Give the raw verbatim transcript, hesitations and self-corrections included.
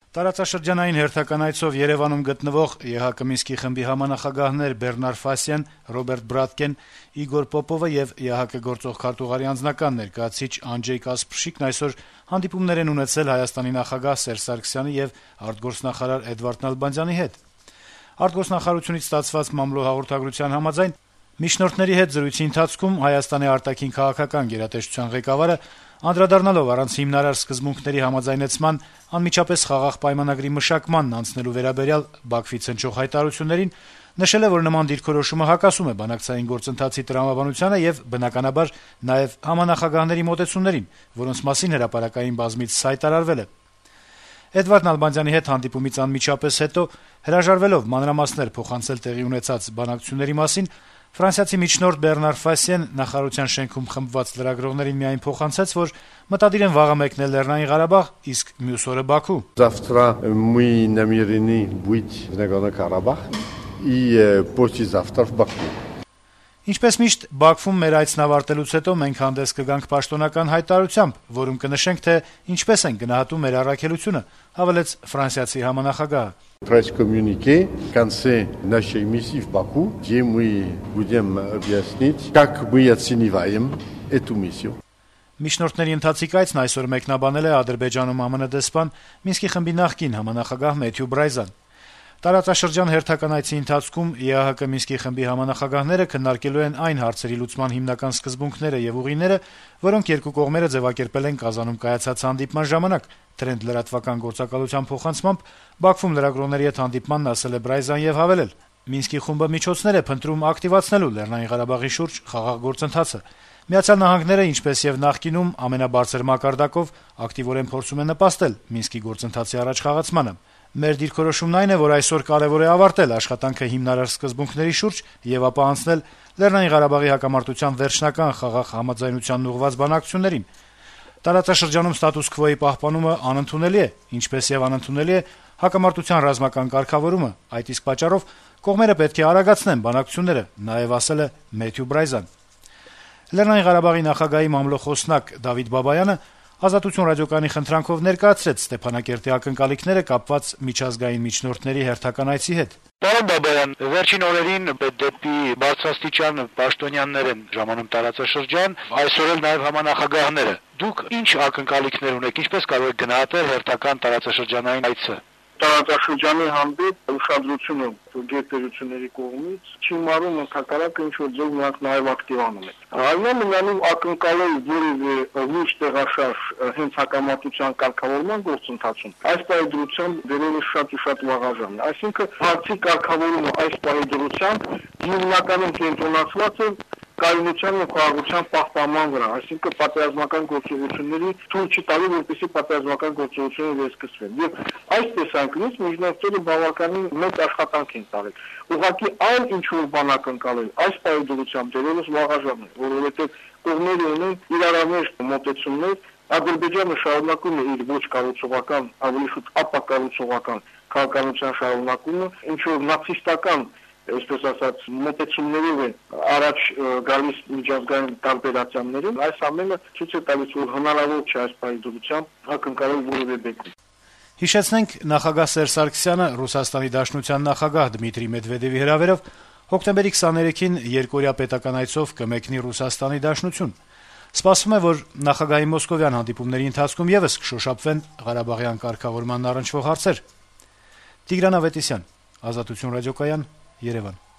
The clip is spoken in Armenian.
Տարածաշրջանային հերթական այցով Երեւանում գտնվող ԵՀԿ Մինսկի խմբի համանախագահներ Բերնար Ֆասյան, Ռոբերտ Բրատկեն, Իգոր Պոպովը եւ ԵՀԿ գործող քարտուղարի անձնական ներկայացուցիչ Անջեյ Կասպրշիկն այսօր հանդիպումներ են ունեցել Հայաստանի նախագահ Սերժ Սարգսյանի եւ արտգործնախարար Էդվարդ Նալբանդյանի հետ։ Արտգործնախարարությունից ստացված մամլո հաղորդագրության համաձայն միջնորդների հետ զրույցի ընթացքում Հայաստանի արտաքին քաղաքական գերատեսչության ղեկավարը անդրադառնալով առանց հիմնարար սկզբունքների համաձայնեցման անմիջապես խաղաղ պայմանագրի մշակմանն անցնելու վերաբերյալ Բաքվից հնչող հայտարարություններին նշել է, որ նման դիրքորոշումը հակասում է բանակցային գործընթացի տրամաբանությանը եւ բնականաբար նաեւ համանախագահների մոտեցումներին, որոնց մասին հրապարակային բազմից հայտարարվել է։ Էդվարդ Նալբանդյանի հետ հանդիպումից անմիջապես հետո հրաժարվելով մանրամասներ փոխանցել տեղի ունեցած բանակցությունների մասին, Ֆրանսիացի միջնորդ Բերնար Ֆասյեն նախարարության շենքում խմբված լրագրողներին միայն փոխանցեց, որ մտադիր են վաղը մեկնել Լեռնային Ղարաբաղ, իսկ մյուս օրը Բաքու։ Завтра мы намерены быть в Нагорно-Карабах и послезавтра в Баку. Ինչպես միշտ Բաքվում մեր այցն ավարտելուց հետո մենք հանդես կգանք պաշտոնական հայտարարությամբ, որում կնշենք, թե ինչպես են գնահատում մեր առաքելությունը, հավելեց ֆրանսիացի համանախագահը։ Пресс-коммюнике в конце нашей миссии в Баку, где мы будем объяснить, как мы оцениваем эту миссию. Միջնորդների ընթացիկ այցն այսօր մեկնաբանել է Ադրբեջանում ԱՄՆ դեսպան Մինսկի խմբի նախկին համանախագահ Մեթյու Բրայզան։ Տարածաշրջան հերթական այցի ընթացքում ԵԱՀԿ Մինսկի խմբի համանախագահները քննարկելու են այն հարցերի լուծման հիմնական սկզբունքները եւ ուղիները, որոնք երկու կողմերը ձեւակերպել են Կազանում կայացած հանդիպման ժամանակ։ Տրենդ լրատվական գործակալության փոխանցմամբ Բաքվում լրագրողների հետ հանդիպմանն ասել է Բրայզան եւ հավելել. Մինսկի խումբը միջոցներ է փնտրում ակտիվացնելու Լեռնային Ղարաբաղի շուրջ խաղաղ գործընթացը։ Միացյալ Նահանգները, ինչպես եւ նախկինում, ամենաբարձր մակարդակով ակտիվորեն փորձում է նպաստել Մինսկի գործընթացի առաջ խաղացմանը։ Մեր դիրքորոշումն այն է, որ այսօր կարեւոր է ավարտել աշխատանքը հիմնարար սկզբունքների շուրջ եւ ապա անցնել Լեռնային Ղարաբաղի հակամարտության վերջնական խաղաղ համաձայնությանն ուղղված բանակցություններին։ Տարածաշրջանում ստատուս քվոյի պահպանումը անընդունելի է, ինչպես եւ անընդունելի է հակամարտության ռազմական կարգավորումը։ Այդ իսկ պատճառով կողմերը պետք է արագացնեն բանակցությունները, նաեւ ասել է Մեթյու Բրայզան։ Լեռնային Ղարաբաղի նախագահի մամլոխոսնակ Դավիթ Բաբայանը Ազատություն ռադիոկայանի խնդրանքով ներկայացրեց Ստեփանակերտի ակնկալիքները կապված միջազգային միջնորդների հերթական այցի հետ։ Պարոն Բաբայան, վերջին օրերին դեպի բարձրաստիճան պաշտոնյաներ են ժամանում տարածաշրջան, այսօր էլ նաև համանախագահները։ Դուք ինչ ակնկալիքներ ունեք, ինչպես կարող եք գնահատել հերթական տարածաշրջանային այցը։ Տարածաշրջանի հանդեպ ուշադրությունը գերտերությունների կողմից չի մարում հակառակը ինչ որ ձեւ նրանք նաև ակտիվանում են։ Այնուամենայնիվ ակնկալել որևէ լուրջ տեղաշարժ հենց հակամարտության կարգավորման գործընթացում այս պայմանությամբ դերևս շատ ու շատ վաղաժամ է։ Այսինքն հարցի կարգավորումը այս պայմանությամբ հիմնականում կենտրոնացված է կայունության եւ խաղաղության պահպանման վրա, այսինքն պատերազմական գործողությունների թույլ չտալու, որպեսզի պատերազմական գործողությունները վերսկսվեն։ Եվ այս տեսանկյունից միջնորդները բավականին մեծ աշխատանք են տարել։ Ուղղակի այն ինչ որ բան ակնկալել, այս պայմանությամբ դերևս վաղաժամ է, որովհետեւ կողմերը ունեն իրարամերժ մոտեցումներ, Ադրբեջանը շարունակում է իր ոչ կառուցողական, ավելի շուտ ապակառուցողական քաղաքականության շարունակումը, ինչ որ նացիստական այսպես ասած մոտեցումներով են առաջ գալիս միջազգային տարբերություններին, այս ամենը ցույց է տալիս, որ հնարավոր չէ այս պայմանությամբ ակնկալել որևէ բեկում։ Հիշեցնենք, նախագահ Սերժ Սարգսյանը Ռուսաստանի Դաշնության նախագահ Դմիտրի Մեդվեդևի հրավերով հոկտեմբերի քսաներեքին երկօրյա պետական այցով կմեկնի Ռուսաստանի Դաշնություն։ Սպասվում է, որ նախագահի մոսկովյան հանդիպումների ընթացքում եւս կշոշափվեն Ղարաբաղյան կարգավորման առնչվող հարցեր։ Տիգրան Ավետիսյան, Ազատություն ռադիոկայան, Երևան։